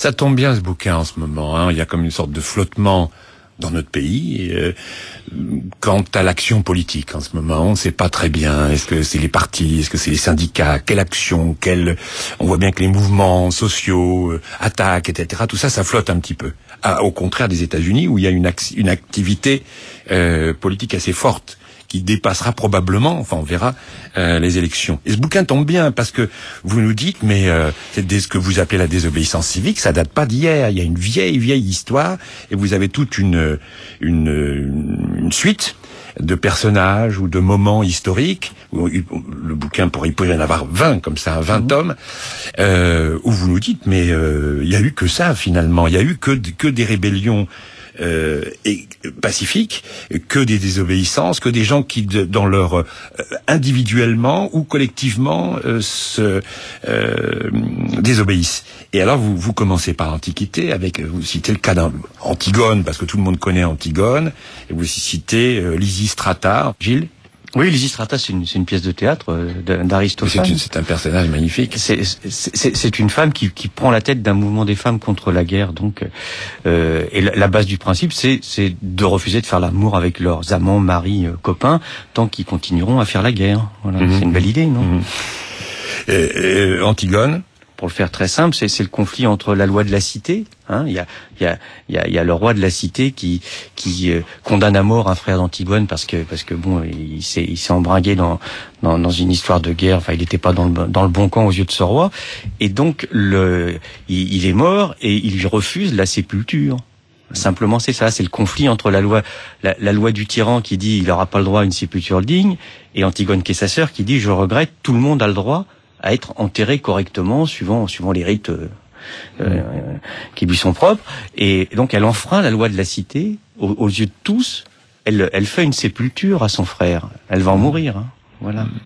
Ça tombe bien ce bouquin en ce moment, hein. Il y a comme une sorte de flottement dans notre pays quant à l'action politique en ce moment. On ne sait pas très bien. Est-ce que c'est les partis, est-ce que c'est les syndicats, quelle action, on voit bien que les mouvements sociaux attaquent, etc. Tout ça, ça flotte un petit peu. Au contraire des États-Unis où il y a une activité politique assez forte qui dépassera probablement, enfin on verra, les élections. Et ce bouquin tombe bien parce que vous nous dites, mais c'est ce que vous appelez la désobéissance civique, ça date pas d'hier. Il y a une vieille histoire et vous avez toute une suite de personnages ou de moments historiques. Le bouquin il pourrait y en avoir 20 comme ça, 20 tomes, où vous nous dites, mais il y a eu que ça finalement. Il y a eu que des rébellions et pacifiques, que des désobéissances, que des gens qui, dans leur individuellement ou collectivement, se désobéissent. Et alors vous commencez par l'Antiquité, vous citez le cas d'Antigone, parce que tout le monde connaît Antigone, et vous citez Lysistrata. Gilles? Oui, Lysistrata, c'est une pièce de théâtre d'Aristophane. C'est un personnage magnifique. C'est une femme qui prend la tête d'un mouvement des femmes contre la guerre. Donc, et la base du principe, c'est de refuser de faire l'amour avec leurs amants, maris, copains, tant qu'ils continueront à faire la guerre. Voilà, c'est une belle idée, non? Antigone. Pour le faire très simple, c'est le conflit entre la loi de la cité. Hein, il y a le roi de la cité qui condamne à mort un frère d'Antigone parce que bon, il s'est embringué dans une histoire de guerre. Enfin, il n'était pas dans le bon camp aux yeux de ce roi. Et donc il est mort et il lui refuse la sépulture. Simplement, c'est ça, c'est le conflit entre la loi du tyran qui dit il n'aura pas le droit à une sépulture digne, et Antigone qui est sa sœur qui dit je regrette, tout le monde a le droit à être enterré correctement suivant les rites qui lui sont propres. Et donc elle enfreint la loi de la cité aux yeux de tous. Elle fait une sépulture à son frère. Elle va en mourir. Hein. Voilà.